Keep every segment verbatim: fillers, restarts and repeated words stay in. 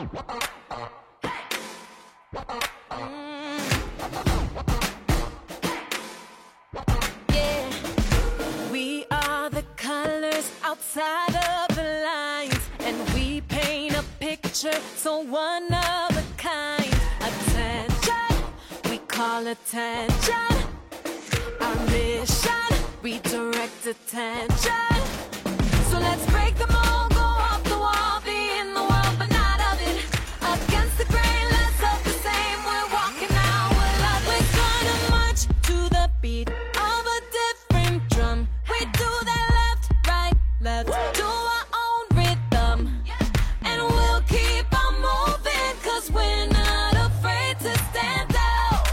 Yeah, we are the colors outside of the lines, and we paint a picture so one of a kind. Attention, we call attention. Our mission, redirect attention. So let's break the mold, go off the wall, be in the world but not of it. Against the grain, let's hope the same. We're walking out with love. We're gonna march to the beat of a different drum. We do that left, right, left, do our own rhythm. And we'll keep on moving, cause we're not afraid to stand out.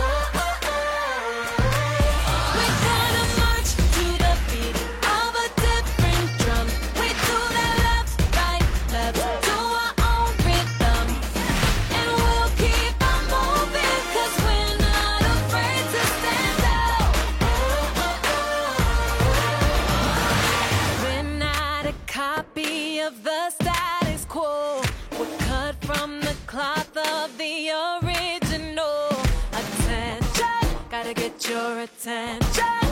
We're gonna march to the beat of a different drum. We do that left, right, left, do our own rhythm. And we'll keep on moving, cause we're not afraid to stand out. We're not a copy of the status quo. We're cut from the cloth of the original. Attention, gotta get your attention.